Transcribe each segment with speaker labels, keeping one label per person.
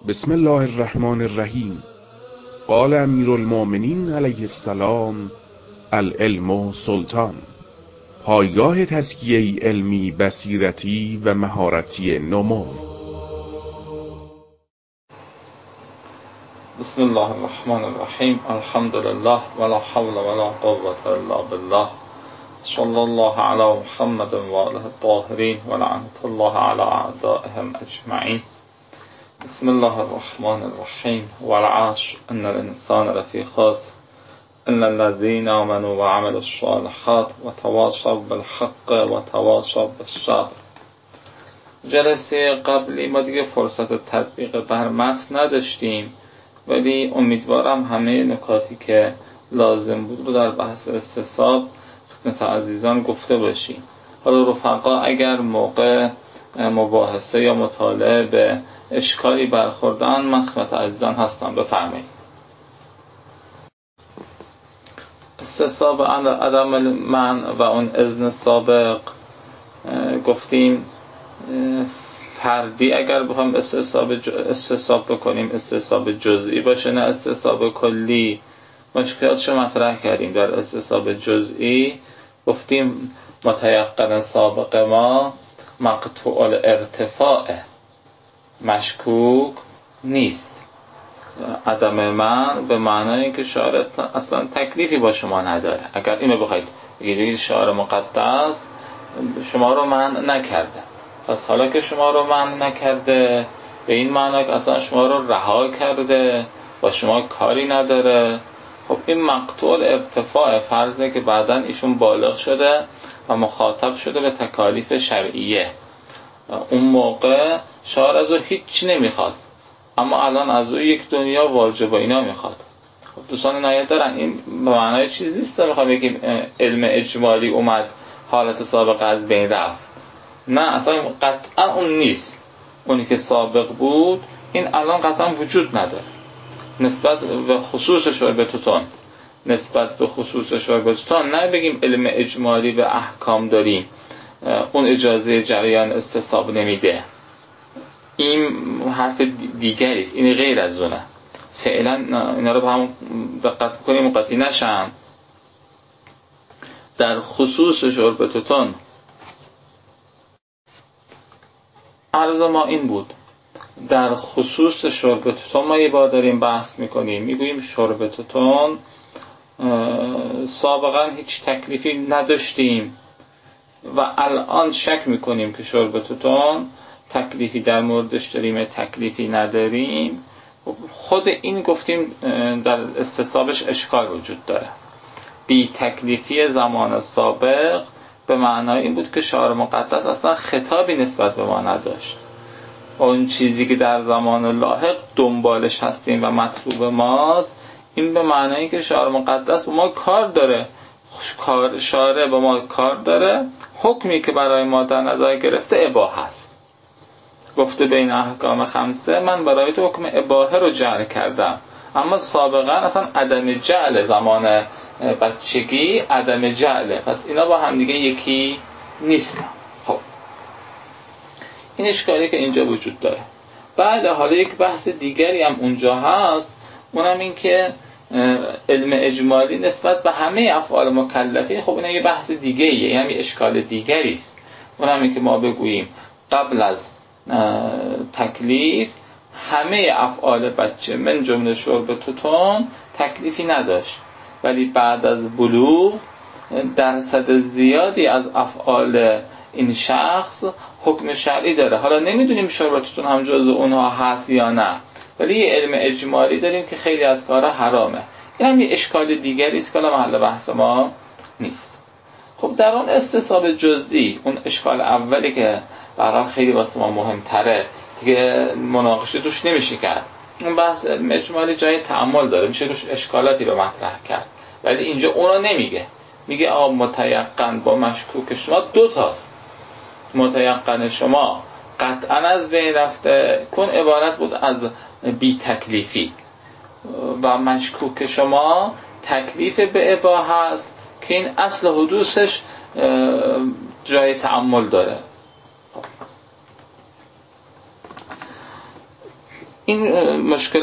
Speaker 1: بسم الله الرحمن الرحیم. قال امیر المؤمنین علیه السلام: العلم سلطان. پایگاه تزکیه علمی، بصیرتی و مهارتی نمو.
Speaker 2: بسم الله الرحمن الرحیم. الحمد لله ولا حول ولا قوة الا بالله. صلی الله علی محمد و آله الطاهرین و لعنت الله علی اعدائهم اجمعین. بسم الله الرحمن الرحیم. والعصر ان الانسان لفی خسر الا الذین آمنوا وعملوا الصالحات وتواصوا بالحق وتواصوا بالصبر. جلسه قبلی ما دیگه فرصت تطبیق بر متن نداشتیم، ولی امیدوارم همه نکاتی که لازم بود رو در بحث استصحاب خدمت عزیزان گفته باشیم. حالا رفقا اگر موقع مباحثه یا مطالعه به اشکالی برخوردن، من خدمت عزیزان هستم. بفرمایید. استصحاب عدم المنع و اون اذن سابق گفتیم فردی اگر بخوام استصحاب بکنیم استصحاب جزئی باشه نه استصحاب کلی. مشکلاتشو مطرح کردیم. در استصحاب جزئی گفتیم متیقن سابق ما مقطوع الارتفاع، مشکوک نیست. عدم من به معنای که شاعر اصلا تکلیفی با شما نداره. اگر اینو بخواید بگید شاعر مقدس شما رو منع نکرده، پس حالا که شما رو منع نکرده به این معنی که اصلا شما رو رها کرده، با شما کاری نداره. خب این مقطوع ارتفاع فرضه که بعداً ایشون بالغ شده و مخاطب شده به تکالیف شرعیه. اون موقع شاعر از او هیچ نمیخواست، اما الان از او یک دنیا واجب و اینا میخواد. خب دوستان نهایت دارن، این به معنای چیز نیست میخوام بگیم علم اجمالی اومد حالت سابقه از بین رفت. نه، اصلا قطعا اون نیست. اونی که سابق بود این الان قطعا وجود نداره. نسبت به خصوص شربتتون، نسبت به خصوص شربتتون نه بگیم علم اجمالی به احکام داریم اون اجازه جریان استصحاب نمیده. این حرف دیگری است، این غیر از اونه. فعلا اینا رو با هم دقت کنیم مقاطی نشن. در خصوص شربتتون عرض ما این بود. در خصوص شربتتون ما یه بار داریم بحث میکنیم، میگوییم شربتتون سابقا هیچ تکلیفی نداشتیم و الان شک میکنیم که شربتتون تکلیفی در موردش داریم، تکلیفی نداریم. خود این گفتیم در استصحابش اشکال وجود داره. بی تکلیفی زمان سابق به معنای این بود که شاعر مقدس اصلا خطابی نسبت به ما نداشت. اون چیزی که در زمان لاحق دنبالش هستیم و مطلوب ماست، این به معنایی که شاعر مقدس با ما کار داره، شاعر با ما کار داره. حکمی که برای ما در نظر گرفته اباحه است. گفته بین احکام خمسه من برای تو حکم اباحه رو جعل کردم، اما سابقا اصلا عدم جعل، زمان بچگی عدم جعله. پس اینا با هم دیگه یکی نیستن. خب این اشکالی که اینجا وجود داره. بعد حالا یک بحث دیگری هم اونجا هست، اونم این که علم اجمالی نسبت به همه افعال مکلفین، خب اینا یه بحث دیگه ایه، یعنی اشکال دیگری است. اونم این که ما بگوییم قبل از تکلیف همه افعال بچه من جمله شربتتون تکلیفی نداشت، ولی بعد از بلوغ درصد زیادی از افعال این شخص حکم شرعی داره. حالا نمیدونیم شربتتون هم جزو اونها هست یا نه، ولی یه علم اجمالی داریم که خیلی از کارها حرامه. این هم یه اشکال دیگری است که محل بحث ما نیست. خب در اون استصحاب جزئی، اون اشکال اولی که برای خیلی واسه ما مهمتره دیگه مناقشه توش نمیشه کرد، اون بحث علم اجمالی جای تأمل داره، میشه توش اشکالاتی رو مطرح کرد، ولی اینجا اونا نمیگه. میگه متیقن با مشکوک شما دو تاست. متیقن شما قطعا از بین رفته کن عبارت بود از بی تکلیفی، و مشکوک شما تکلیف به اباحه است که این اصل حدوثش جای تأمل داره. این مشکل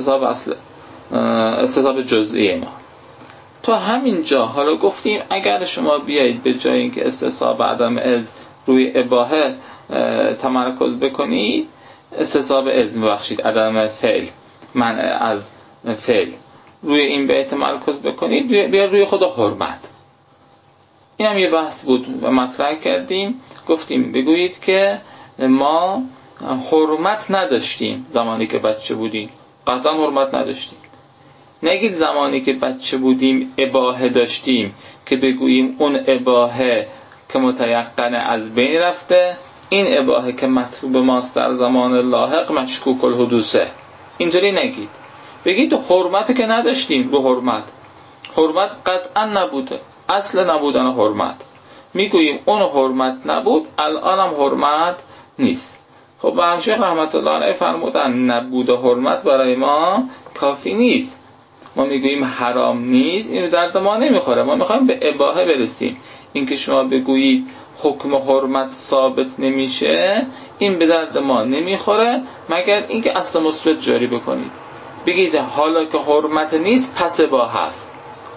Speaker 2: استصحاب جزئی ما. تا همین جا حالا گفتیم اگر شما بیایید به جای اینکه استصحاب عدم از روی اباحه تمرکز بکنید، استصحاب از ببخشید عدم فعل، منع از فعل، روی این به تمرکز بکنید، بیا روی خود حرمت. این هم یه بحث بود و مطرح کردیم. گفتیم بگویید که ما حرمت نداشتیم زمانی که بچه بودیم، قطعا حرمت نداشتیم. نگید زمانی که بچه بودیم اباحه داشتیم که بگوییم اون اباحه که متیقن از بین رفته، این اباحه که مطلوب ماست در زمان لاحق مشکوک الحدوثه. اینجوری نگید، بگید حرمت که نداشتیم. رو حرمت قطعا نبوده، اصل نبودن حرمت. میگوییم اون حرمت نبود، الان هم حرمت نیست. خب و همشیخ رحمت الله علیه فرمودن نبود حرمت برای ما کافی نیست. ما میگوییم حرام نیست، این درد ما نمیخوره، ما میخوایم به اباحه برسیم. اینکه شما بگویید حکم حرمت ثابت نمیشه، این به درد ما نمیخوره، مگر اینکه اصل مثبت جاری بکنید. بگید حالا که حرمت نیست پس اباحه است.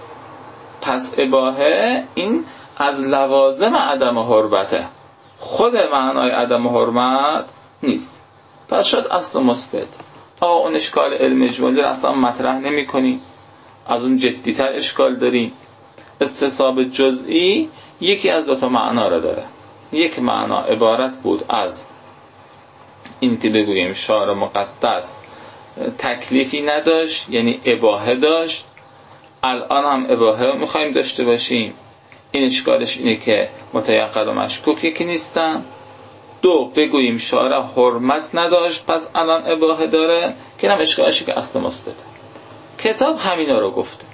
Speaker 2: پس اباحه این از لوازم عدم حرمته، خود معنای عدم حرمت نیست. پس شد اصل مثبت. اون اشکال علم اجمالی رو اصلا مطرح نمی کنیم، از اون جدیتر اشکال داریم. استصحاب جزئی یکی از دو تا معنا را داره. یک معنا عبارت بود از این که بگوییم شارع مقدس تکلیفی نداشت، یعنی اباحه داشت، الان هم اباحه میخوایم داشته باشیم. این اشکالش اینه که متیقن و مشکوک یکی نیستن. دو، بگوییم شارع حرمت نداشت پس الان اباحه داره، که هم اشکالشی که اصل مثبته. کتاب همینا رو گفته.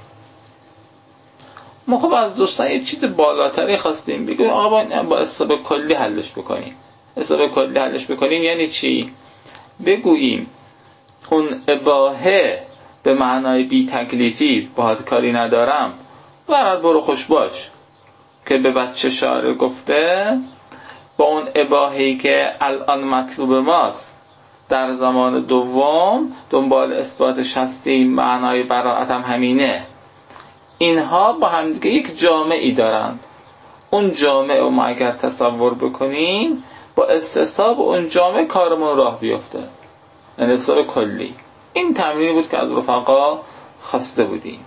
Speaker 2: ما خب از دوستان یه چیز بالاتری خواستیم، بگوییم آقا با حساب کلی حلش بکنیم. حساب کلی حلش بکنیم یعنی چی؟ بگوییم اون اباحه به معنای بی تکلیفی باهات کاری ندارم، برات برو خوش باش که به بچه شارع گفته، با اون اباحه‌ای که الان مطلوب ماست در زمان دوم دنبال اثباتش هستیم، معنای براءت هم همینه. اینها با هم دیگه یک جامعی دارند. اون جامعه رو ما اگر تصور بکنیم، با استصحاب اون جامعه کارمون راه بیفته، یعنی استصحاب کلی. این تمرینی بود که از رفقا خواسته بودیم.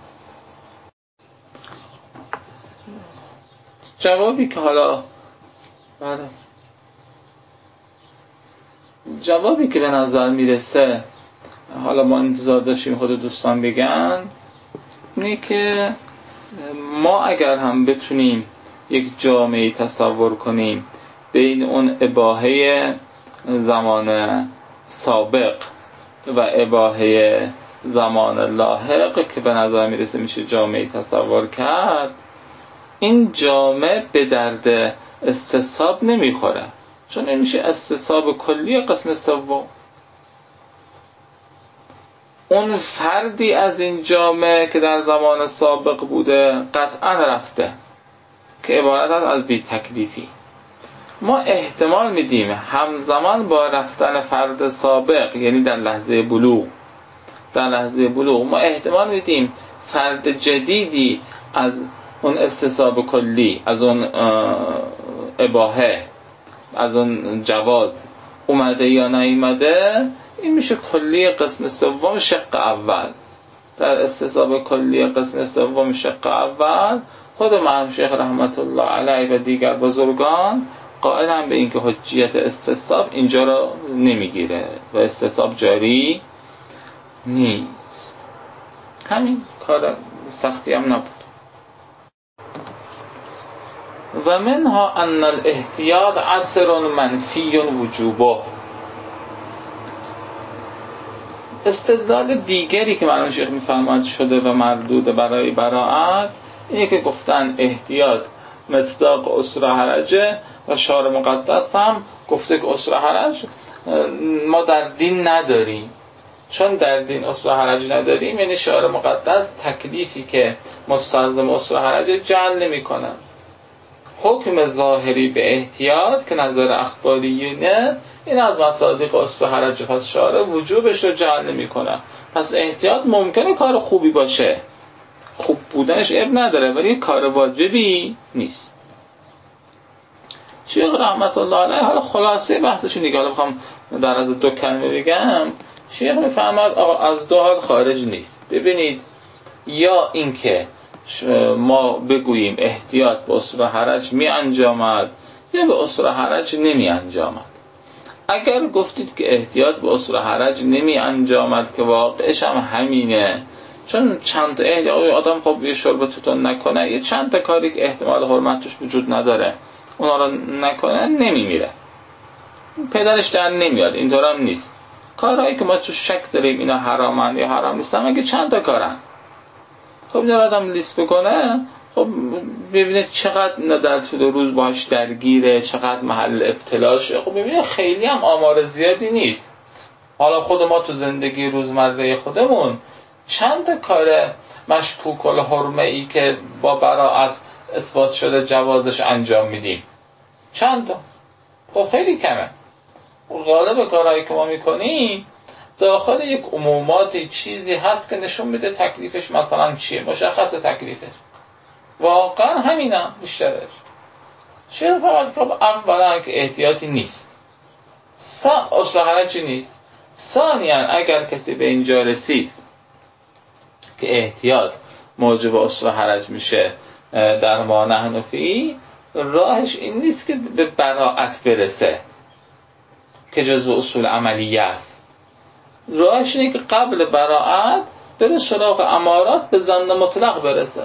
Speaker 2: جوابی که به نظر میرسه، حالا ما انتظار داشتیم خود دوستان بگن، اینه که ما اگر هم بتونیم یک جامعه تصور کنیم بین اون اباحه زمان سابق و اباحه زمان لاحق که به نظر میرسه میشه جامعه تصور کرد، این جامعه به درد استصحاب نمیخوره، چون نمیشه استصحاب کلی قسم سوم. اون فردی از این جامعه که در زمان سابق بوده قطعا رفته، که عبارت از بی تکلیفی. ما احتمال میدیم همزمان با رفتن فرد سابق، یعنی در لحظه بلوغ ما احتمال میدیم فرد جدیدی از اون استصحاب کلی، از اون اباحه، از اون جواز اومده یا نیومده. این میشه کلی قسم سوم شق اول. در استصحاب کلی قسم سوم شق اول خود مرحوم شیخ رحمت الله علیه و دیگر بزرگان قائلن به اینکه حجیت استصحاب اینجا رو نمیگیره و استصحاب جاری نیست. همین کار سختی هم نبود. و منها ان الاحتیاط عصر منفی وجوبه. استدلال دیگری که مرحوم شیخ میفرماد شده و مردود برای براءت اینه که گفتن احتیاط مصداق اسر حرجه و شارع مقدس هم گفته که اسر حرج ما در دین نداریم. چون در دین اسر حرج نداریم، یعنی شارع مقدس تکلیفی که مستلزم اسر حرج جعل نمی کنن. حکم ظاهری به احتیاط که نظر اخباریونه، این از مصادیق اصل حرج پس شارع وجوبش رو جعل نمی‌کنه. پس احتیاط ممکنه کار خوبی باشه، خوب بودنش عیب نداره، ولی کار واجبی نیست. شیخ رحمت الله علیه حالا خلاصه بحثشون دیگه، حالا میخوام در از 2 کلمه بگم. شیخ میفهمد آقا از 2 حال خارج نیست. ببینید، یا اینکه ما بگوییم احتیاط به اصول حرج می انجامد یا به اصول حرج نمی انجامد. اگر گفتید که احتیاط به اصول حرج نمی انجامد که واقعش هم همینه، چون چند تا احتیاط آدم خب یه شرب توتون نکنه، یه چند تا کاری که احتمال حرمت توش وجود نداره اونا رو نکنه نمیمیره، پدرش در نمیاد. اینطور هم نیست. کارهایی که ما تو شک داریم اینا حرامن یا حرام نیستن، اگه چند تا کارن، خب این آدم لیست بکنه، خب ببینه چقدر در طول روز باهاش درگیره، چقدر محل ابتلاشه، خب ببینه خیلی هم آمار زیادی نیست. حالا خود ما تو زندگی روزمره خودمون چند تا کار مشکوک الحرمه ای که با براءت اثبات شده جوازش انجام میدیم؟ چند تا؟ خب خیلی کمه. غالب کارهایی که ما میکنیم داخل یک عمومات چیزی هست که نشون میده تکلیفش مثلا چیه، مشخص تکلیفش، واقعا همینم بیشترش. شیخ فقط اولا که احتیاطی نیست، اصل حرجی نیست. ثانیاً اگر کسی به اینجا رسید که احتیاط موجب اصل حرج میشه در ما نحن فی، راهش این نیست که به براءت برسه که جزو اصول عملیه است. راهش اینه که قبل براءت بره سراغ امارات، به ظن مطلق برسه.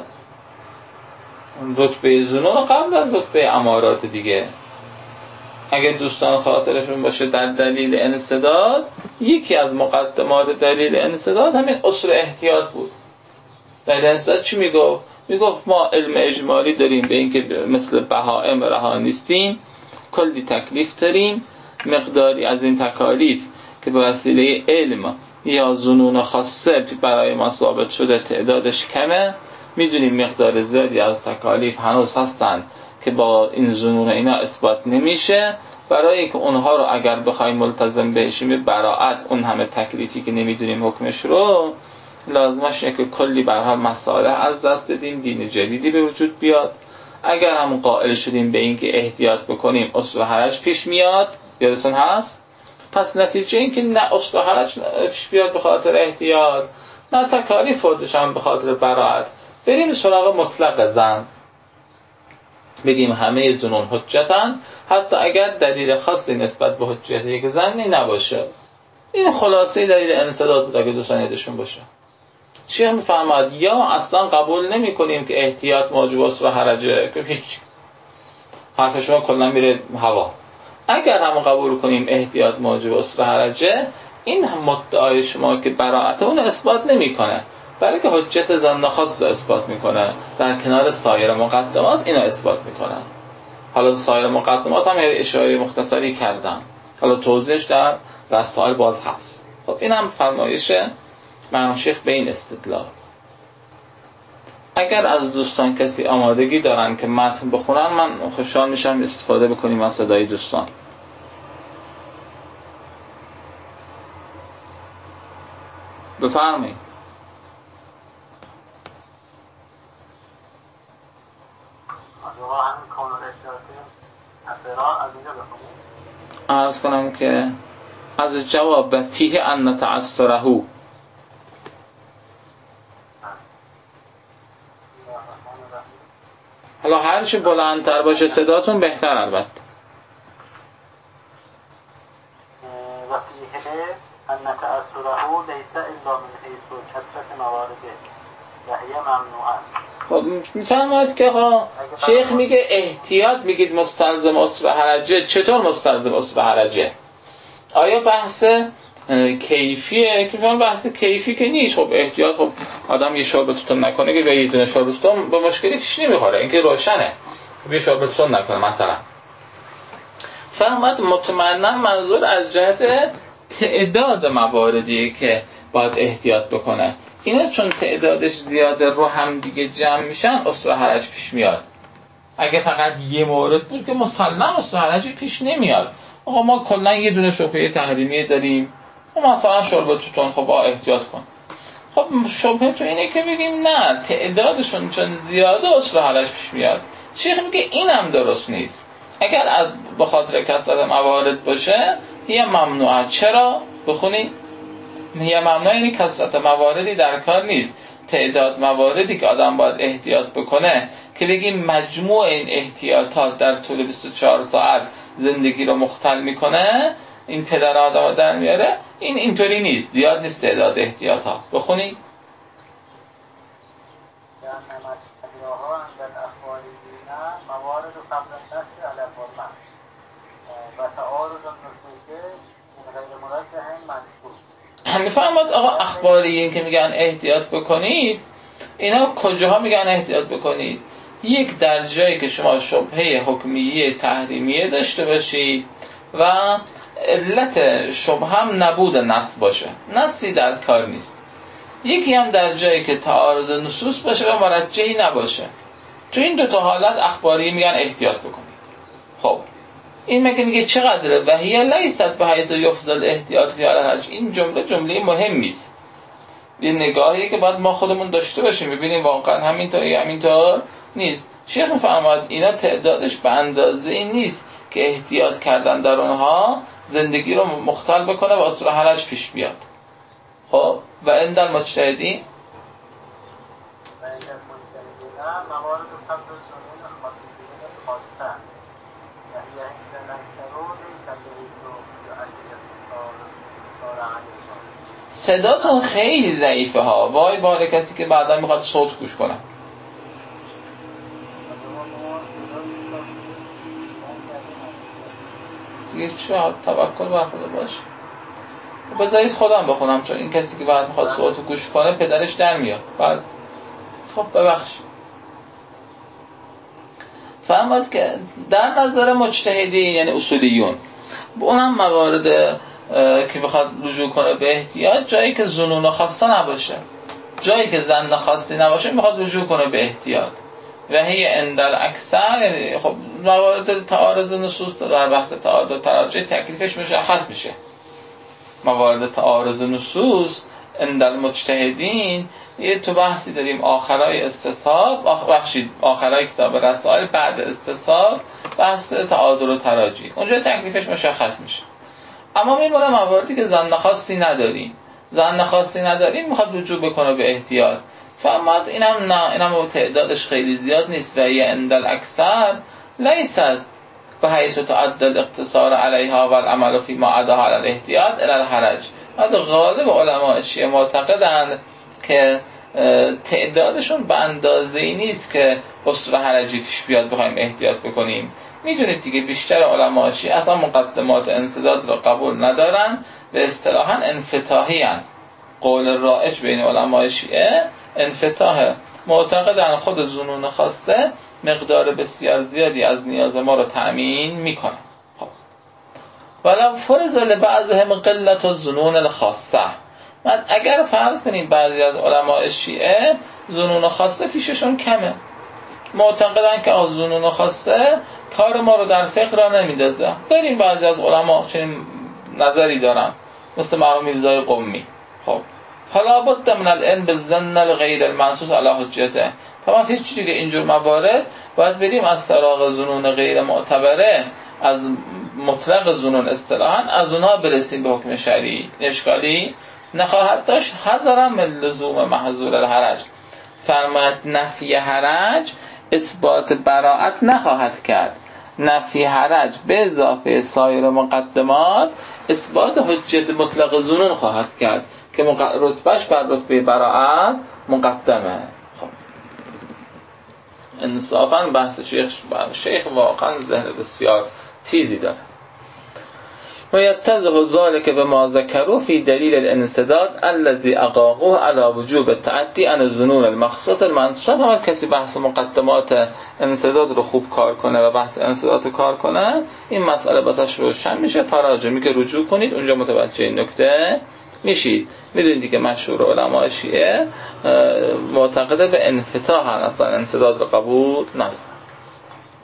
Speaker 2: رتبه ظنون قبل از رتبه امارات دیگه. اگه دوستان خاطرشون باشه در دلیل انسداد، یکی از مقدمات دلیل انسداد همین اصل احتیاط بود. دلیل انسداد چی میگفت؟ میگفت ما علم اجمالی داریم به این که مثل بهائم رها نیستیم، کلی تکلیف داریم، مقداری از این تکالیف که به وسیله علم یا ظنون خاصه برای ما ثابت شده تعدادش کمه، میدونیم مقدار زیادی از تکالیف هنوز هستن که با این ظنون اینا اثبات نمیشه. برای که اونها رو اگر بخوایم ملتزم بهشیم براءت، اون همه تکلیفی که نمیدونیم حکمش رو، لازمش اینه که کلی به هر حال مصالح از دست بدیم، دین جدیدی به وجود بیاد. اگر هم قائل شدیم به این که احتیاط بکنیم اصل حرج پیش میاد، یادتون هست؟ پس نتیجه این که نه اصل حرج پیش بیاد به خاطر احتیاط، نه تکالیف فوتش هم به خاطر براءت، بریم سراغ مطلق زن، بگیم همه ظنون حجتن، حتی اگر دلیل خاصی نسبت به حجیت یک زنی نباشه. این خلاصه دلیل انسداد بود اگه دوستان یادشون باشه. شیخ میفهمد یا اصلا قبول نمی کنیم که احتیاط موجب اصل حرجه، که هیچ، حرف شما کلا میره هوا. اگر هم قبول کنیم احتیاط موجب اصل حرجه، این هم مدعای شما که براءت اون اثبات نمیکنه، بلکه حجت ظن خاص اثبات میکنه، در کنار سایر مقدمات اینو اثبات میکنه. حالا سایر مقدمات هم اشاره مختصری کردم، حالا توضیحش در رسائل باز هست. خب این هم فرمایش مرحوم شیخ به این استدلال. اگر از دوستان کسی آمادگی دارن که متن بخونن، من خوشحال میشم استفاده بکنیم از صدای دوستان. بفرمایید. عرض کنم که از جواب فیه ان نتعثره، حالا هرچی بلندتر باشه صداتون بهتر. البته
Speaker 3: و فیه ان تأثره لیس الا من حیث کثرت موارده و هی ممنوعه.
Speaker 2: خب میفهمید که شیخ میگه احتیاط میگید مستلزم اصل حرجه. چطور مستلزم اصل حرجه؟ آیا بحث کیفیه؟ که بحث کیفی که نیست. خب احتیاط، خب آدم یه شرب توتون نکنه که یه دونه شرب توتون به مشکلی پیش نمیخوره، این که روشنه. یه شرب توتون نکنه مثلا. فهمت مطمئنا منظور از جهت تعداد مواردیه که باید احتیاط بکنه. اینا چون تعدادش زیاده رو هم دیگه جمع میشن، اصل حرج پیش میاد. اگه فقط یه مورد بود که مسلم است و حرجی پیش نمیاد. آقا ما کلا یه دونه شبهه تحریمیه داریم، مثلا شرب توتون، خب احتیاط کن. خب شبهه تو اینه که بگیم نه تعدادشون چون زیاده اصل حرج پیش میاد. شیخ میگه اینم درست نیست. اگر به خاطر کثرت موارد باشه هی ممنوعه. چرا؟ بخونی هی ممنوعه یعنی کثرت مواردی در کار نیست. تعداد مواردی که آدم باید احتیاط بکنه که بگیم مجموع این احتیاطات در طول 24 ساعت زندگی رو مختل میکنه، این پدر آدم رو در میاره، این اینطوری نیست، زیاد نیست تعداد احتیاطات. بخونی
Speaker 3: موارد قبل النصر علی الحرمه و تعارض النصوص من غیر مرجح منصوص.
Speaker 2: میفهمید آقا اخباریین که میگن احتیاط بکنید، اینا کجاها میگن احتیاط بکنید؟ یک در جایی که شما شبهه حکمیه تحریمیه داشته باشید و علت شبهه هم نبود نص باشه، نصی در کار نیست. یکی هم در جایی که تعارض نصوص باشه و مرجحی نباشه. تو این دو تا حالت اخباری میگن احتیاط بکنید. خب این میگه چقدره؟ و هی لیست به حیث یفضل احتیاط فی الحج. این جمله مهمی است. این نگاهی که باید ما خودمون داشته باشیم ببینیم واقعا همینطور نیست. شیخ میفرماید اینا تعدادش به اندازه این نیست که احتیاط کردن در اونها زندگی رو مختل بکنه و اصل حرج پیش بیاد. خب و عند المجتهدین
Speaker 3: موارد قبل الظنون خاصیه خاصه و هي عند الشروط
Speaker 2: صداتون خیلی ضعیفه ها. وای بار کسی که بعدا میخواد صوت گوش کنه. دیگه چه توکل بر خدا باش. بذارید خودم بخونم چون این کسی که بعد میخواد صوت گوش کنه پدرش در میاد. بعد خب ببخشید. فهمید که در نظر مجتهدین یعنی اصولیون اونم موارد که بخواد رجوع کنه به احتیاط جایی که ظنون خاصه نباشه، جایی که ظن خاصی نباشه میخواد رجوع کنه به احتیاط. و هی عند الاکثر خب موارد تعارض نصوص در بحث تعارض تراجع تکلیفش مشخص میشه. موارد تعارض نصوص عند المجتهدین یه تو بحثی داریم آخرای استصحاب، آخرای کتاب رسائل بعد استصحاب بحث تعادل و تراجع، اونجا تکلیفش مشخص میشه. اما میمونه مواردی که ظن خاصی نداریم میخواد رجوع بکنه به احتیاط. فهمت اینم تعدادش خیلی زیاد نیست. و یه عند الاکثر لیست به حیث تعد الاقتصار علیها و العمل فی ما عداها علی الاحتیاط الی الحرج. غالب علماء شیعه معتقدند که تعدادشون به اندازه‌ای نیست که اصل حرجی پیش بیاد بخوایم احتیاط بکنیم. میدونید دیگه بیشتر علماء شیعه اصلا مقدمات انسداد رو قبول ندارن و اصطلاحاً انفتاحی هستند. قول رایج بین علماء شیعه انفتاح، معتقدن خود ظنون خاصه مقدار بسیار زیادی از نیاز ما رو تأمین میکنه. ولو فرض لبعضهم قلة الظنون الخاصه. من اگر فرض کنیم بعضی از علماء شیعه ظنون خاصه پیششون کمه، معتقدن که ظنون خاصه کار ما رو در فقه را نمیندازه. داریم بعضی از علما چنین نظری دارن مثل مرحوم میرزای قمی. خب حالا بد من العلم بالظن الغیر المنصوص علی حجته. فما هیچ دیگه اینجور موارد باید بریم از سراغ ظنون غیر معتبره، از مطلق ظنون اصطلاحاً از اونها برسیم به حکم شرعی. اشکالی نخواهد داشت. حذرا من لزوم محظور الحرج. فرماید نفی حرج اثبات براءت نخواهد کرد. نفی حرج به اضافه سایر مقدمات اثبات حجت مطلق ظنون خواهد کرد که رتبهش بر رتبه براءت مقدمه. خب انصافاً بحث شیخ واقعاً ذهن بسیار تیزی داره. و یتضح ذلك بما ذكروا في دلیل الانسداد الذي اقاموه على وجوب التعدي عن الظنون المخصوصة المنصوصة. اما کسی بحث مقدمات انسداد رو خوب کار کنه و بحث انسداد رو کار کنه، این مسئله واسش روشن میشه. فراجع میگه رجوع کنید، اونجا متوجه این نکته میشید. میدونید که مشهور علماء شیعه معتقد به انفتاح، اصلا انسداد رو قبول نداره.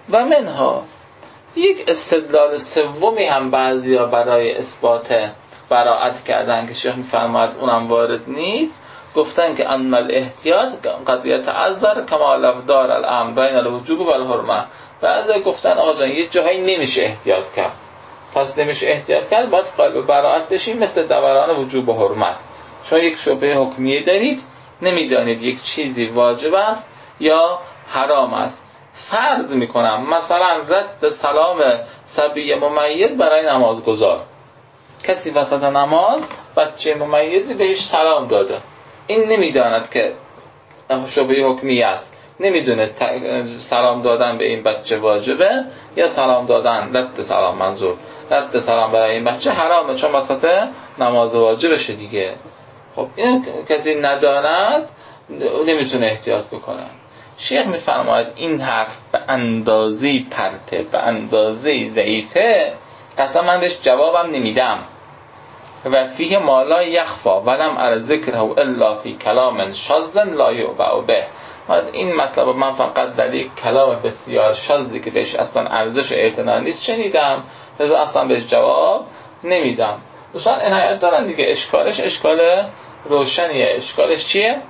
Speaker 2: و منها یک استدلال سومی هم بعضیا برای اثبات براءت کردن که شیخ می‌فرماید اونم وارد نیست. گفتن که ان الاحتیاط قد یتعذر کما لو دار الامر بین الوجوب و الحرمه. بعضیا گفتن آقا جان یه جایی نمیشه احتیاط کرد، پس نمیشه احتیاط کرد، باید قائل براءت بشیم مثل دوران وجوب و حرمت. چون یک شبهه حکمیه دارید، نمیدانید یک چیزی واجب است یا حرام است. فرض میکنم مثلا رد سلام صبی ممیز برای نمازگزار، کسی وسط نماز بچه ممیزی بهش سلام داده، این نمیداند که شبهه حکمیه است، نمیدونه سلام دادن به این بچه واجبه یا سلام دادن رد سلام، منظور رد سلام برای این بچه حرامه چون وسط نماز واجبشه دیگه. خب این کسی نداند نمیتونه احتیاط بکنه. شیخ میفرماید این حرف به اندازه پرته، به اندازه ضعیفه، اصلا من بهش جوابم نمیدم. و فیه ما لا یخفا ولم ار ذکره الا فی کلام شاذ لا یعبأ به. این مطلب من فقط در یک کلام بسیار شاذی که بهش اصلا ارزش اعتنا نیست شنیدم، لذا اصلا بهش جواب نمیدم. دوستان عنایت دارن دیگه، اشکالش اشکال روشنیه. اشکالش چیه؟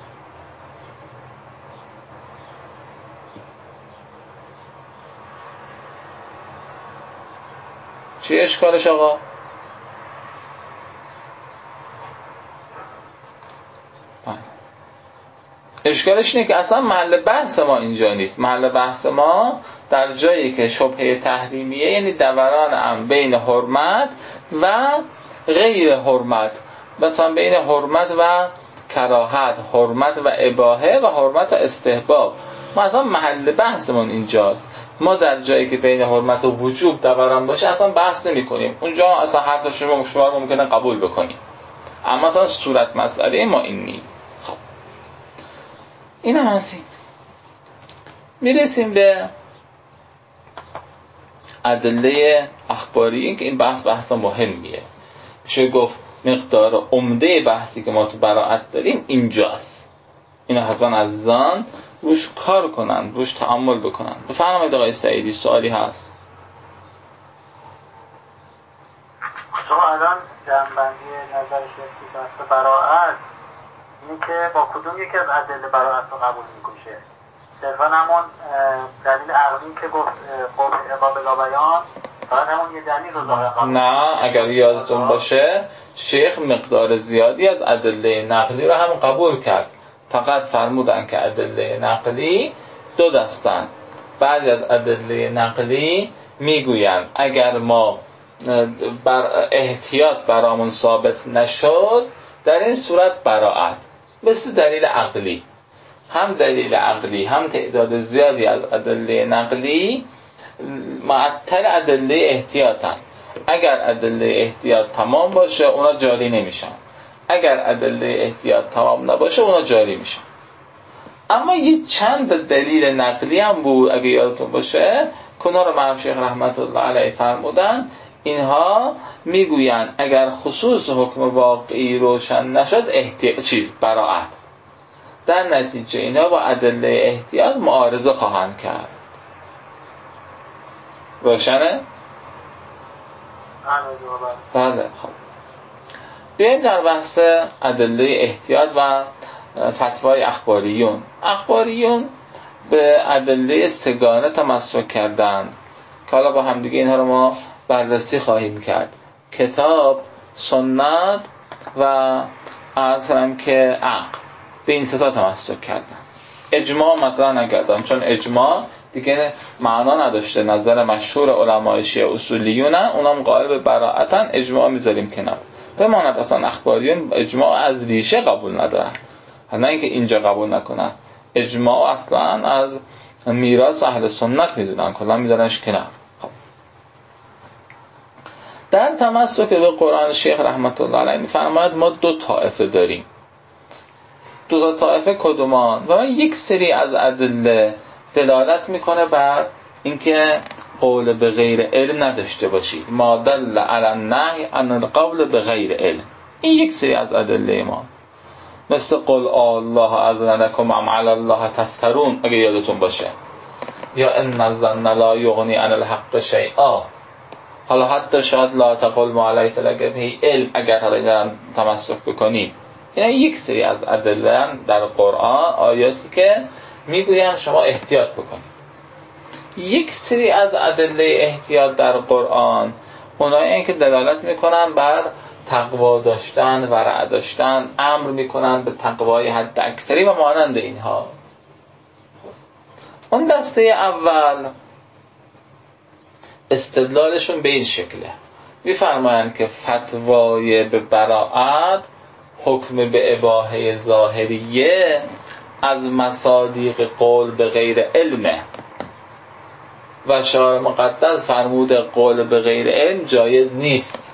Speaker 2: چیه اشکالش آقا؟ اشکالش اینه که اصلا محل بحث ما اینجا نیست. محل بحث ما در جایی که شبهه تحریمیه، یعنی دوران هم بین حرمت و غیر حرمت، مثلا بین حرمت و کراهت، حرمت و اباحه و حرمت و استحباب، ما اصلا محل بحثمون اینجاست. ما در جایی که بین حرمت و وجوب دوران باشه اصلا بحث نمی کنیم، اونجا اصلا حرف شما ممکنه قبول بکنیم، اما اصلا صورت مسئله ما این نیست. این هم هستیم. میرسیم به ادله اخباری که این بحث مهمیه. میشه گفت مقدار عمده بحثی که ما تو براءت داریم اینجاست. اینا حتما عزیزان روش کار کنن، روش تأمل بکنن. بفرمایید آقای سعیدی، سوالی هست؟
Speaker 3: شما الان جنبندی نظر شیخ که بحث براءت این که با کدوم یکی از ادله براءت رو قبول میکنه؟ صرفا همون دلیل عقلی که گفت قابل بیان، فقط همون یه دلیل رو قبول؟
Speaker 2: نه، اگر یادتون باشه شیخ مقدار زیادی از ادله نقلی رو هم قبول کرد، فقط فرمودن که ادله نقلی دو دستن. بعضی از ادله نقلی میگوین اگر ما بر احتیاط برامون ثابت نشد در این صورت براءت، مثل دلیل عقلی. هم دلیل عقلی هم تعداد زیادی از ادله نقلی معطل ادله احتیاطن. اگر ادله احتیاط تمام باشه اونا جاری نمیشن، اگر ادله احتیاط تمام نباشه اونا جاری میشن. اما یه چند دلیل نقلی هم بود اگه یادتون باشه، کنا رو مرحوم شیخ رحمت الله علیه فرمودن. اینها میگوین اگر خصوص حکم واقعی روشن نشد براءت، در نتیجه اینا با ادله احتیاط معارضه خواهند کرد. روشنه؟ بله. خب بیاییم در بحث ادله احتیاط و فتوای اخباریون به ادله سگانه تمسک کردند که حالا با هم دیگه اینها رو ما بررسی خواهیم کرد. کتاب، سنت و عرض کنم که عقل، به این سه تا تمسک کردن. اجماع مطرح نکردن، چون اجماع دیگه معنا نداشته. نظر مشهور علمای شیعه اصولیون اونم قائل به براءتن، اجماع میذاریم کنار. بماند اصلا اخباریون اجماع از ریشه قبول ندارن، نه اینکه اینجا قبول نکنن، اجماع اصلا از میراث اهل سنت میدونن، کلا میذارنش کنار. در تمسک به قرآن شیخ رحمت الله علیه میفرماید ما دو طائفه داریم. دو تا طائفه کدومان؟ و یک سری از ادله دلالت میکنه بر اینکه قول به غیر علم نداشته باشید. ما دل علی النهی عن القول به غیر علم، این یک سری از ادله ما، مثل قل الله اذن لکم ام علی الله تفترون اگه یادتون باشه. یا ان الظن لا یغنی عن الحق شیئا. حالا حتی شاید لا تقل ما لیس لک به علم، اگر حالا اینا تمسک بکنید. این یک سری از ادله در قرآن، آیاتی که میگوین شما احتیاط بکنید. یک سری از ادله احتیاط در قرآن اونایی این که دلالت میکنن بر تقوا داشتن، ورع داشتن، امر میکنن به تقوای حد اکثری و مانند اینها. اون دسته اول استدلالشون به این شکله، میفرمایند که فتوای به براءت حکم به اباحه ظاهریه از مصادیق قول به غیر علمه و شارع مقدس فرموده قول به غیر علم جایز نیست،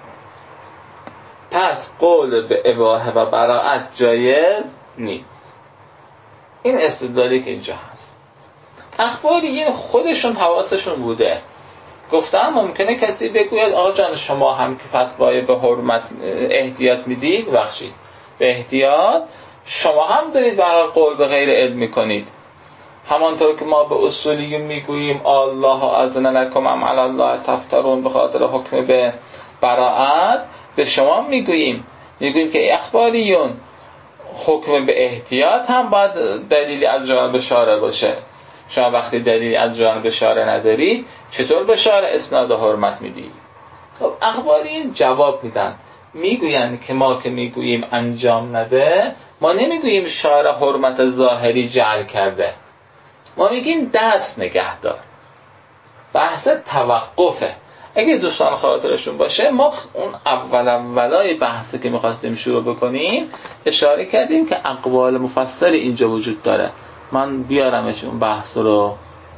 Speaker 2: پس قول به اباحه و براءت جایز نیست. این استدلالی که اینجا هست. اخباریین خودشون حواسشون بوده، گفتن ممکنه کسی بگوید آقا جان شما هم که فتوای به حرمت احتیاط میدید، بخشید به احتیاط شما هم دارید برای قول به غیر علم میکنید. همانطور که ما به اصولیون میگوییم الله اذن لکم ام علی الله تفترون به خاطر حکم به براءت، به شما میگوییم که ای اخباریون حکم به احتیاط هم باید دلیلی از جانب شارع باشه. شما وقتی دلیلی از جانب شارع ندارید چطور به شارع اسناد حرمت میدید؟ خب اخباریون جواب میدن، میگوین که ما که میگوییم انجام نده، ما نمیگوییم شارع حرمت ظاهری جعل کرده، ما میگیم دست نگه دار. بحث توقفه. اگه دوستان خاطرشون باشه ما اون اولای بحثی که میخواستیم شروع بکنیم اشاره کردیم که اقوال مفصلی اینجا وجود داره. من بیارمش اون بحث رو.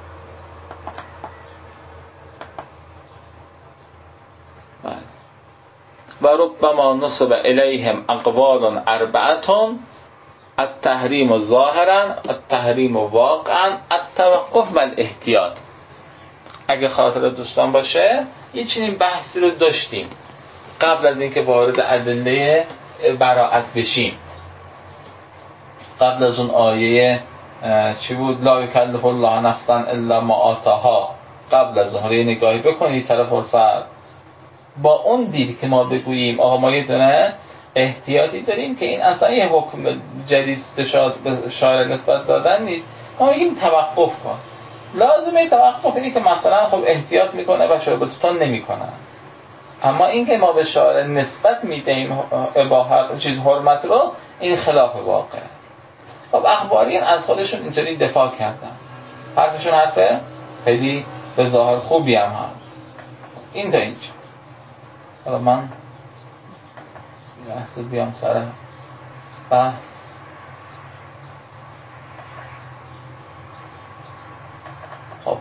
Speaker 2: و ربما نصب الیهم اقوال اربعتون التحریم ظاهرا، التحریم واقعا، التوقف و الاحتیاط. اگه خاطر دوستان باشه یه چنین بحثی رو داشتیم قبل از اینکه وارد ادله براءت بشیم. قبل از اون آیه چی بود؟ لا یکلف الله نفسا الا ما آتاها. قبل از اون یه نگاهی بکنید سر فرصت. با اون دید که ما بگوییم آها ما یه دونه احتیاطی داریم که این اصلا یه حکم جدید به شارع نسبت دادن نیست، ما میگیم توقف کن. لازمه توقف اینه که مثلا خب احتیاط میکنه و شربتتون نمیکنن، اما این که ما به شارع نسبت میدهیم اباحه چیز حرمت رو، این خلاف واقعه. خب اخباریین از خودشون اینطوری دفاع کردن، حرفشون حرفه خیلی به ظاهر خوبی هم هست. این تا اینجا. حالا من لحظه بیام سر بحث. خب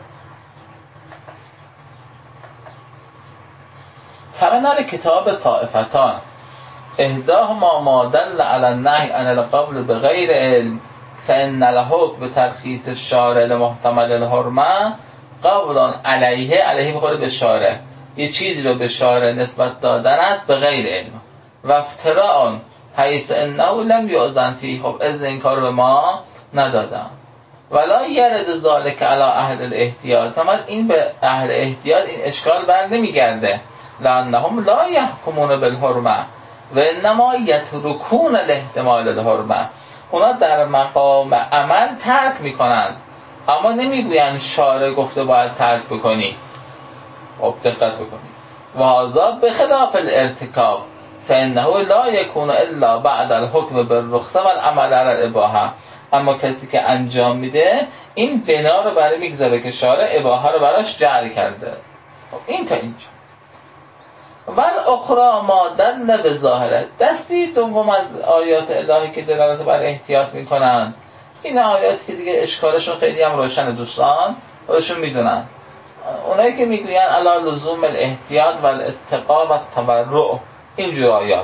Speaker 2: فمن کتاب طائفتان احداهما ما دل علی النهی عن القول بغیر علم فان الحکم بترخیص الشارع لمحتمل الحرمه قول علیه بخوره به شارع، یه چیزی رو به شارع نسبت دادن است به غیر علم و افتراء حیث انه لم یؤذن فیه. خب اذن این کار به ما ندادن. ولا یرد ذلک علی اهل الاحتیاط، اما این به اهل احتیاط این اشکال بر نمیگرده، لانهم لا یحکمون بالحرمه و انما یترکون الاحتمال الحرمه. اونا در مقام عمل ترک میکنند اما نمیگویند شارع گفته باید ترک بکنی. خب دقت بکنید. و هذا بخلاف الارتکاب فانه لا یکون الا بعد الحکم بالرخصه والعمل علی الاباحه. اما کسی که انجام میده این بنا رو برای میگذاره که شارع اباحه رو براش جعل کرده. خب این تا اینجا. بل اخرى ما دل به ظاهره. دستی دوم از آیات الهی که دلالت بر احتیاط میکنن، این آیاتی که دیگه اشکالشون خیلی هم روشن، دوستان خودشون میدونن. اونایی که میگوین علی لزوم الاحتیاط و الاتقا و التبرع، اینجور آیات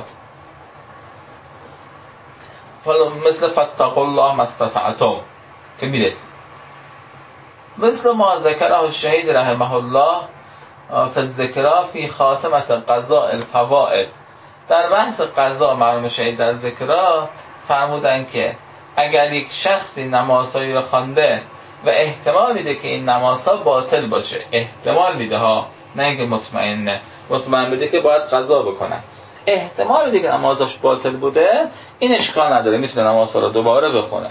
Speaker 2: مثل فاتقوا الله ما استطعتم که میرسید، مثل ما ذکره الشهید رحمه الله فی الذکرى فی خاتمه قضاء الفوائد. در بحث قضا مرحوم شهید در ذکرى فرمودن که اگر یک شخصی نمازهایی رو خوانده و احتمال میده که این نمازها باطل باشه، احتمال میده ها، نه اینکه مطمئن بده که باید قضا بکنه، احتمال میده که نمازش باطل بوده، این اشکال نداره، میتونه نمازها رو دوباره بخونه.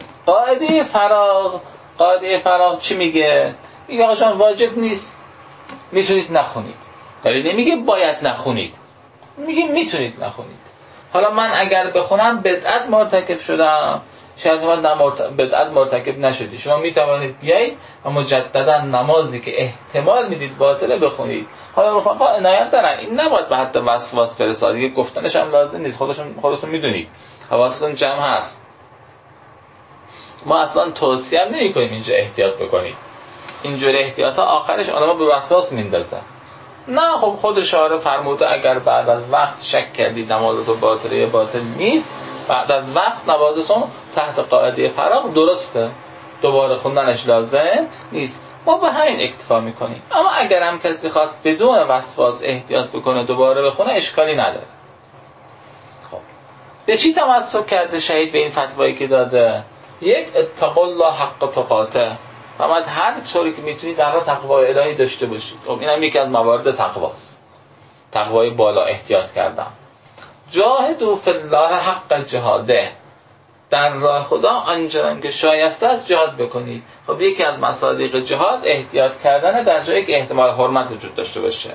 Speaker 2: قاعده فراغ چی میگه؟ میگه آقا جان واجب نیست، میتونید نخونید، ولی نمیگه باید نخونید، میگه میتونید نخونید. حالا من اگر بخونم بدعت مرتکب شدم، شاید بدعت مرتکب نشدی، شما میتوانید بیایید و مجددا نمازی که احتمال میدید باطله بخونید. حالا رفقا عنایت دارن، این نباید به حد وسواس برسه دیگه، گفتنش هم لازم نیست، خودتون میدونید، حواستون جمع هست. ما اصلا توصیه نمی‌کنیم اینجا احتیاط بکنید، اینجور احتیاطا آخرش آدمو به وسواس میندازه. نه خب خود شارع فرموده اگر بعد از وقت شک کردید نمازتون باطله یا باطل نیست، بعد از وقت نمازتون تحت قاعده فراغ درسته، دوباره خوندنش لازم نیست. ما به همین اکتفا میکنیم. اما اگر هم کسی خواست بدون وسواس احتیاط بکنه دوباره بخونه، اشکالی نداره. خب به چی تمسک کرده شهید به این فتوایی که داده؟ یک، اتقوا الله حق تقاته، فرمود هر طوری که میتونید در راه تقوای الهی داشته باشید. خب اینم یکی از موارد تقواست، تقوای بالا، احتیاط کردن. جاهدوا فی الله حق جهاده، در راه خدا آنچنان که شایسته است جهاد بکنید. خب یکی از مصادیق جهاد احتیاط کردن در جایی که احتمال حرمت وجود داشته باشه.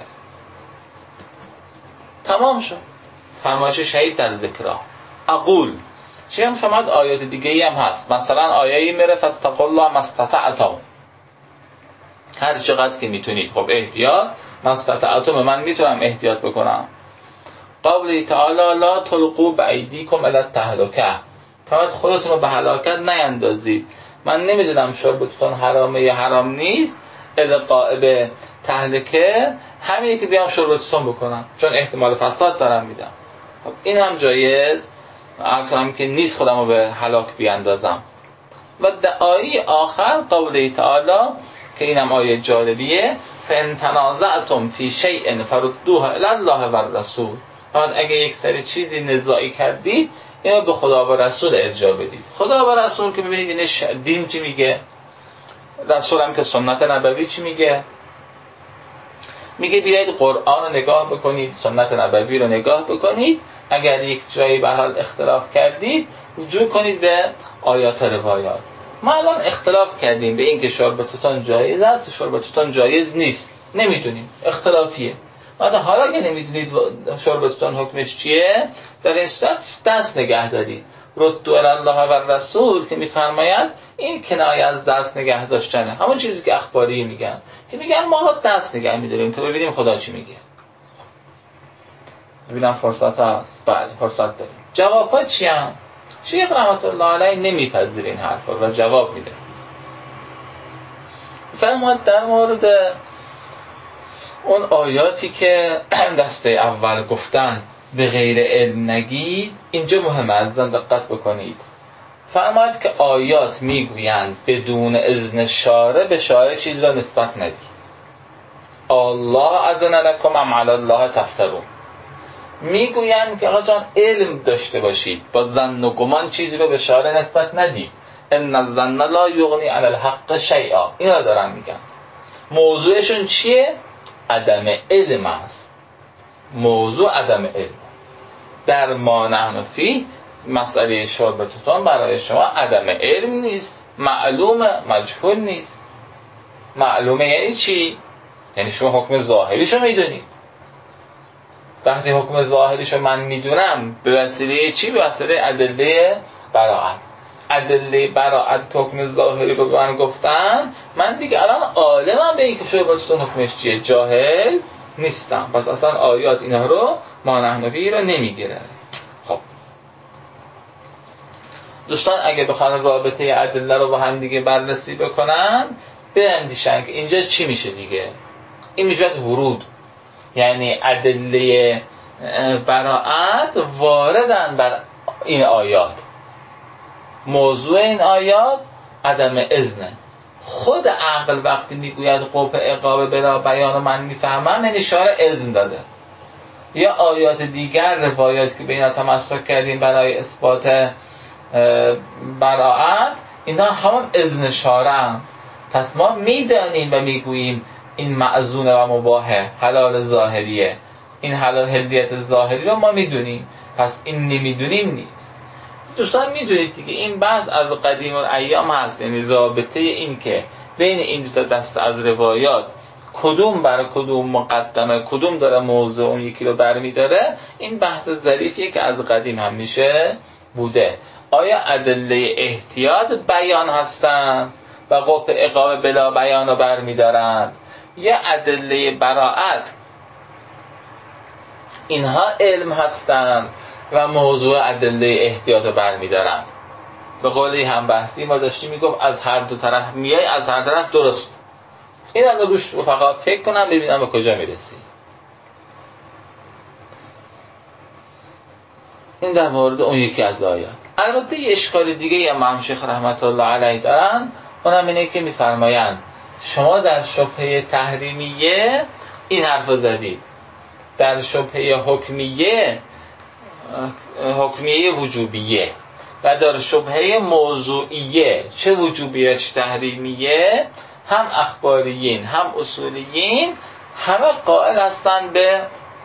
Speaker 2: تمام شد. فرمایش شهید در ذکرها. اقول شیخ فرمود آیات دیگه ای هم هست، مثلا آیه‌ای میره فاتقوا الله ما استطعتم، هر چقدر که میتونید. خب احتیاط ما استطعتم، من میتونم احتیاط بکنم. قوله تعالی لا تلقوا بایدیکم الی التهلکه، فقط خودتون رو به هلاکت نیندازید. من نمیدونم شربتون حرامه یا حرام نیست، القاء به تهلکه همینه که بیام شربتون بکنم چون احتمال فساد دارم میدم. خب این هم جایز، اصلا که نیست خودم رو به هلاک بیاندازم. و آیه آخر قوله تعالی که اینم آیه جالبیه، فان تنازعتم فی شیء فردوه الی الله و الرسول، اگه یک سری چیزی نزاعی کردید اینو به خدا و رسول ارجاع بدید. خدا و رسول که ببینید این دین چی میگه، رسول هم که سنت نبوی چی میگه، میگه بیایید قرآن رو نگاه بکنید، سنت نبوی رو نگاه بکنید، اگر یک جایی به حال اختلاف کردید رجوع کنید به آیات و روایات. ما الان اختلاف کردیم به این که شربتتون جایز است، شربتتون جایز نیست، نمیدونیم، اختلافیه. حالا که نمیدونید شربتتون حکمش چیه، در این صورت دست نگه دارید. ردوا الی الله و الرسول که میفرماید این کنایه از دست نگه داشتنه، همون چیزی که اخباری میگن که میگن ما دست نگه میداریم تا ببینیم خدا چی میگه. ببینم فرصت هست؟ بله فرصت داریم. جواب ها چی هم؟ شیخ رحمت الله علیه نمیپذیره این حرفا و جواب میده. فرمود در مورد اون آیاتی که دسته اول گفتن به غیر علم نگید، اینجا مهمه از دقت بکنید. فرمود که آیات میگویند بدون اذن شارع به شارع چیز را نسبت ندید. الله اذن لکم ام علی الله تفترون، میگویند که آقا جان علم داشته باشید، با ظن و گمان چیزی رو به شارع نسبت ندید. ان الظن لا یغنی علی الحق شیئا، اینا دارن میگن. موضوعشون چیه؟ عدم علم است. موضوع عدم علم. در ما نحن فیه مسئله شربتتون برای شما عدم علم نیست، معلومه، مجهول نیست. معلومه یعنی چی؟ یعنی شما حکم ظاهریشو میدونید. وقتی حکم ظاهریشو من میدونم به وسیله چی؟ به وسیله ادله براءت. ادله براءت که حکم ظاهری رو به من گفتن، من دیگه الان عالمم به این که شربتتون حکمش چیه، جاهل نیستم. پس اصلا آیات اینا رو ما نحن فیه رو نمیگیره. خب دوستان اگه بخوان رابطه ادله رو با هم دیگه بررسی بکنن، بیندیشن که اینجا چی میشه دیگه. این میشه ورود، یعنی ادله براءت واردن بر این آیات. موضوع این آیات عدم اذنه. خود عقل وقتی میگوید قبح عقاب بلا بیان و من میفهمم، یعنی شارع اذن داده. یا آیات دیگر، روایات که به اینا تمسک کردیم برای اثبات براءت، اینها همون اذن شارع. پس ما میدانیم و میگوییم این معزونه و مباهه، حلال ظاهریه، این حلیت ظاهری رو ما میدونیم، پس این نمیدونیم نیست. دوستان میدونید دیگه این بحث از قدیم الایام هست، یعنی رابطه این که بین این دو دسته از روایات کدوم بر کدوم مقدمه، کدوم داره موضوع اون یکی رو برمیداره، این بحث ظریفیه که از قدیم همیشه بوده. آیا ادله احتیاط بیان هستند و قطع عقاب بلا بیان رو برمیدارند، یا ادله براءت اینها علم هستند و موضوع ادله احتیاط رو برمیدارند؟ به قولی هم بحثی ما داشتیم میگفت از هر دو طرف میای، از هر طرف درست. این از روش فقط فکر کنم ببینم به کجا میرسی. این در مورد اون یکی از آیات. البته یه اشکال دیگه هم شیخ رحمت الله علیه دارن، اونم اینه که میفرمایند شما در شبهه تحریمیه این حرف زدید، در شبهه حکمیه وجوبیه، و در شبهه موضوعیه چه وجوبیه چه تحریمیه، هم اخباریین هم اصولیین همه قائل هستن به،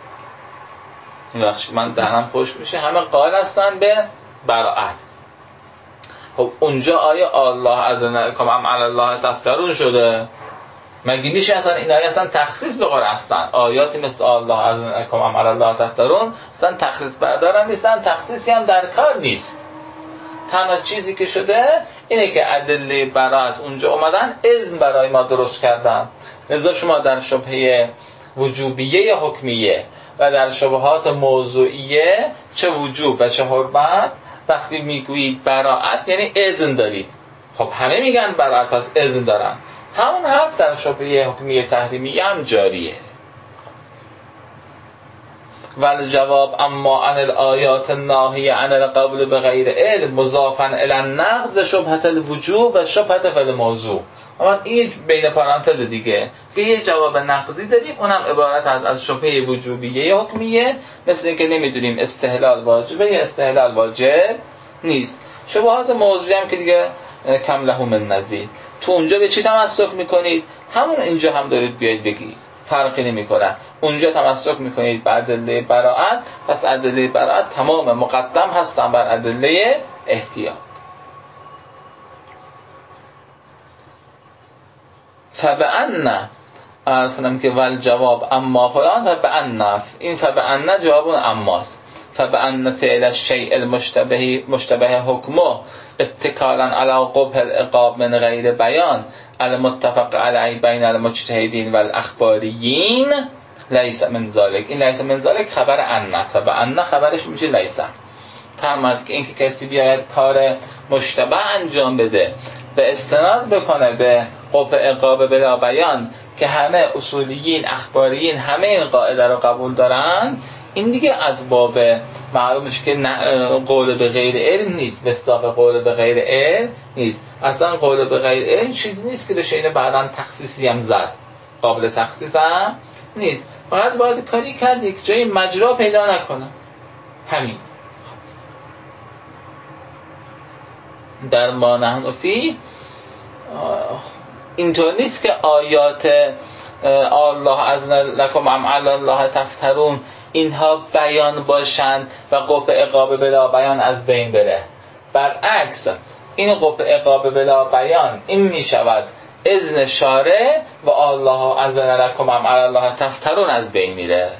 Speaker 2: من دهنم خشک میشه، همه قائل هستن به براءت. خب اونجا آیا الله از نکم ام علی الله تفترون شده؟ مگه میشه اصلا این آیه اصلا تخصیص به قرآن هستن؟ آیاتی مثل الله از نکم ام علی الله تفترون اصلا تخصیص بردارن نیستن، تخصیصی هم در کار نیست. تنها چیزی که شده اینه که ادله براءت اونجا اومدن اذن برای ما درست کردن. لذا شما در شبهه وجوبیه یا حکمیه و در شبهات موضوعیه چه وجوب و چه حرمت، وقتی میگویید براءت یعنی اذن دارید. خب همه میگن براءت پس اذن دارن، همون حرف در شبهه حکمیه تحریمیه هم جاریه. والجواب اما عن الآیات الناهیه عن القول بغیر علم مضافا الی النقض و شبهه الوجوب و شبهه فی الموضوع. اما این بین پرانتز دیگه که یه جواب نقضی داریم، اونم عبارت از شبهه وجوبیه یا حکمیه، مثل اینکه نمیدونیم استحلال واجبه یا استحلال واجب نیست. شبهات موضوعی هم که دیگه کم له من نظیر. تو اونجا به چی تمسک میکنید؟ همون اینجا هم دارید بیاید بگید، فرقی نمیکنه. اونجا تمسک میکنید بر ادله براءت، پس ادله براءت تمام مقدم هستن بر ادله احتیاط. فبأن ارسلم که ول جواب اما فلان، فبأن این فبأن جواب اماست. فبأن فعل الشیء المشتبه حکمه اتکالا علی قبح العقاب من غیر بیان المتفق علیه بین المجتهدین و الاخباریین لیس من ذالک. این لیس من ذالک خبر ان است و ان خبرش میشه لیس. فرمود که اینکه کسی بیاید کار مشتبه انجام بده به استناد بکنه به قبح عقاب بلا بیان که همه اصولیین اخباریین همه این قاعده رو قبول دارن، این دیگه از باب معلومش که قول به غیر علم نیست، مصداق قول به غیر علم نیست. اصلا قول به غیر علم چیز نیست که بشه اینو بعداً تخصیصی هم زد، قابل تخصیص هم نیست. فقط باید کاری کرد یک جای مجرا پیدا نکنه، همین. در ما نحن فی اینطور نیست که آیات الله از لکم ام علی الله تفترون اینها بیان باشند و قطع عقاب بلا بیان از بین بره. برعکس، این قطع عقاب بلا بیان این می شود اذن شارع و الله از لکم ام علی الله تفترون از بین میره.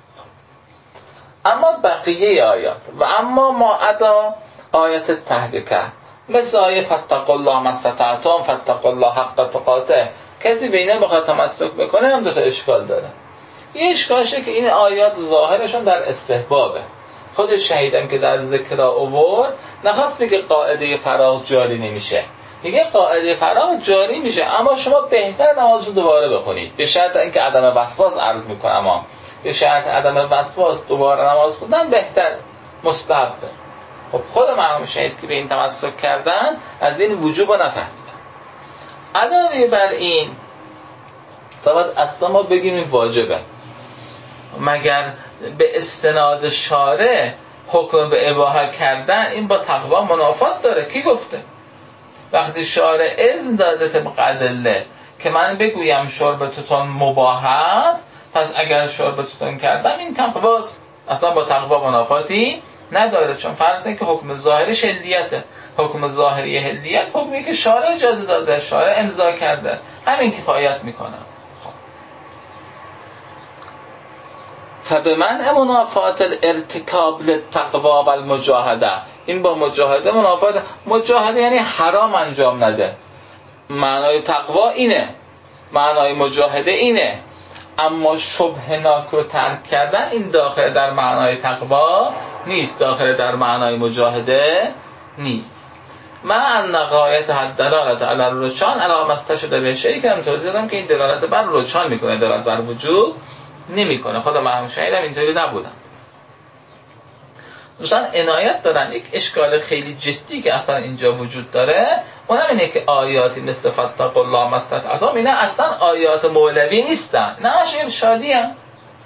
Speaker 2: اما بقیه آیات و اما ما عدا آیات تهلکه مثل آیه فاتقوا الله ما استطعتم فاتقوا الله حق تقاته، کسی به اینا بخواد تمسک بکنه هم دو تا اشکال داره. یه اشکالشه که این آیات ظاهرشون در استحبابه. خود شهیدم که در ذکر آورد نخواست بگه قاعده فراغ جاری نمیشه، میگه قاعده فراغ جاری میشه اما شما بهتر نماز رو دوباره بخونید، به شرط اینکه عدم وسواس عرض میکنم، اما به شرط عدم وسواس دوباره نماز خوندن بهتر، مستحبه. خب خود مرحوم شهید که به این تمسک کردن از این وجوب رو نفهمیدن. علاوه بر این باید اصلا ما بگیم این واجبه، مگر به استناد شارع حکم به اباحه کردن این با تقوا منافات داره. کی گفته؟ وقتی شارع اذن داده طبق ادله که من بگویم شرب توتون مباح است، پس اگر شرب توتون کردم این تقواست، اصلا با تقوا منافاتی نداره. چون فرض اینه که حکم ظاهری حلیته، حکم ظاهری حلیت حکمی که شارع اجازه داده، شارع امضا کرده، همین کفایت میکنه. فبمنع منافات الارتکاب للتقوا و المجاهده، این با مجاهده منافات. مجاهده یعنی حرام انجام نده، معنای تقوا اینه، معنای مجاهده اینه. اما شبهناک رو ترک کردن این داخل در معنای تقوا نیست، داخل در معنای مجاهده نیست. من غایت دلالت علی الرجحان علی ما استشهد به شیء که توضیح دادم که این دلالت بر رجحان میکنه، دلالت بر وجود نمیکنه. خود مرحوم شهیدم اینطوری نبودن. دوستان عنایت دارن یک اشکال خیلی جدی که اصلا اینجا وجود داره، اونم اینه که آیاتی مثل فاتقوا الله ما استطعتم اینا اصلا آیات مولوی نیستن، نه همش ارشادی هستن.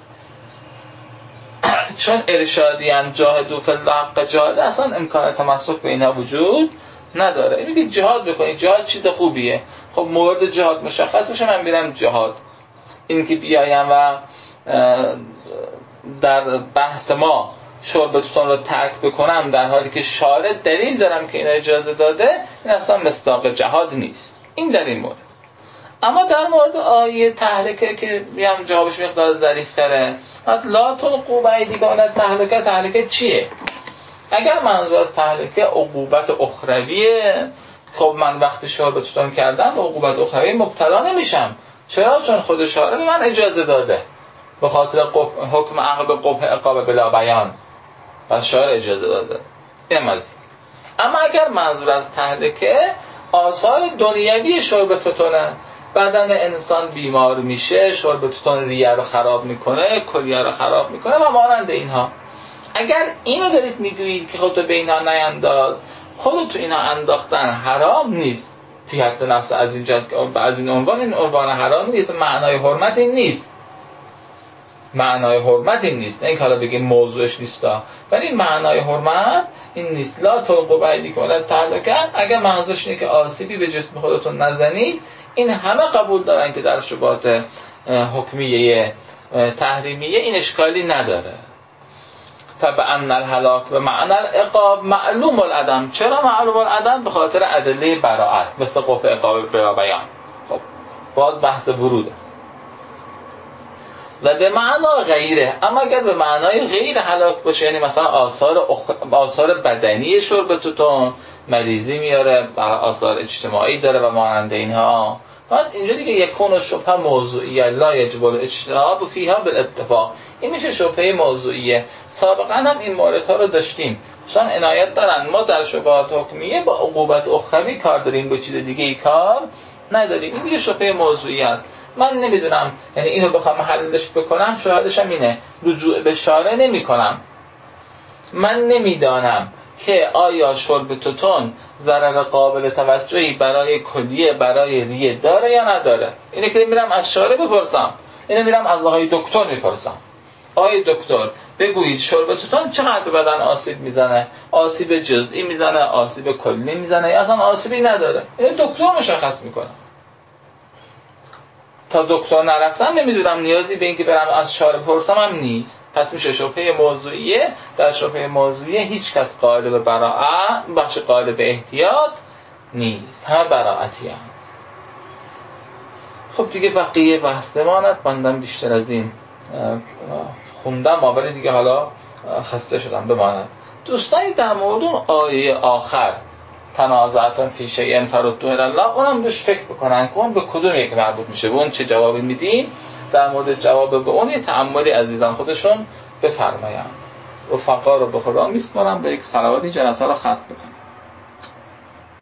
Speaker 2: چون ارشادی ان جاهدوا فی الله حق جهاده، اصلا امکان تمسک به اینها وجود نداره. میگه جهاد بکنید، جهاد چیز خوبیه، خب مورد جهاد مشخص بشه، من میرم جهاد. این که بیایم و در بحث ما شرب توتون رو ترک بکنم در حالی که شارع دلیل دارم که اینا اجازه داده، این اصلا مصداق جهاد نیست. این در این مورد. اما در مورد آیه تهلکه که میام جوابش مقدار ظریف‌تره، لا تلقوا بایدیکم الی التهلکه. تهلکه چیه؟ اگر منظور از تهلکه عقوبت اخرویه، خب من وقتی شرب توتون کردم به عقوبت اخروی مبتلا نمیشم. چرا؟ چون خود شارع به من اجازه داده، به خاطر حکم عقب قبح عقاب بلا بیان، پس شارع اجازه داده. اما اگر منظور از تهلکه آثار دنیوی شرب توتونه، بدن انسان بیمار میشه، شرب توتون ریه رو خراب میکنه، کلیه رو خراب میکنه و مانند اینها، اگر اینو دارید میگویید که خودتو به اینها نینداز، خودتو اینها انداختن حرام نیست فی حد نفس، از این جهت که از این عنوان، این عنوان حرام نیست، معنای حرمت این نیست، معنای حرمت این نیست، نه اینکه حالا بگیم موضوعش نیستا، ولی معنای حرمت این نیست. لا تلقوا بایدیکم الی التهلکه، اگر منظورش اینه که آسیبی به جسم خودتون نزنید، این همه قبول دارن که در شبهات حکمیه تحریمیه این اشکالی نداره. فبأن الهلاک به معنی العقاب معلوم العدم. چرا معلوم العدم؟ به خاطر ادله براءت مثل قبح عقاب بلا بیان. خب باز بحث وروده. و به معنی غیره، اما اگر به معنای غیر هلاک باشه، یعنی مثلا آثار بدنی شرب توتون، مریضی میاره، آثار اجتماعی داره و مانند اینها، بعد اینجا دیگه یکون شبهه موضوعیه لا یجب الاجتناب فیها بالاتفاق، این میشه شبهه موضوعیه. سابقا هم این موردها رو داشتیم، شان عنایت دارن ما در شبهات حکمیه با عقوبت اخروی کار داریم، با چیز دیگه ای کار نداریم. این دیگه شبهه موضوعی است. من نمیدونم، یعنی اینو بخوام حلش بکنم، شاهدش هم اینه، رجوع به شارع نمی کنم. من نمیدانم که آیا شرب توتون ضرر قابل توجهی برای کلیه، برای ریه داره یا نداره. اینه که میرم از شارع بپرسم، اینو میرم از آقای دکتر میپرسم، آقای دکتر بگویید شرب توتون چقدر به بدن آسیب میزنه، آسیب جزئی میزنه، آسیب کلی میزنه یا اصلا آسیبی نداره. اینو دکتر مشخص میکنه. تا دکتر نرفتم نمیدونم، نیازی به این که برم از شارع بپرسم هم نیست. پس میشه شبهه موضوعیه. در شبهه موضوعیه هیچ کس قائل به براءت، بخش قائل به احتیاط نیست، همه براءتی هم. خب دیگه بقیه بحث بماند، بندم بیشتر از این خوندم، ولی دیگه حالا خسته شدم، بماند. دوستانی در مورد اون آیه آخر تنازعتون فی شیء فردوه الی الله، اونم روش فکر بکنن که اون به کدوم یک مربوط میشه، به اون چه جوابی میدیم. در مورد جواب به اون تأملی عزیزان خودشون بفرمایند. رفقا رو به خدا میسپارم، به یک صلواتی جلسه رو ختم بکنم.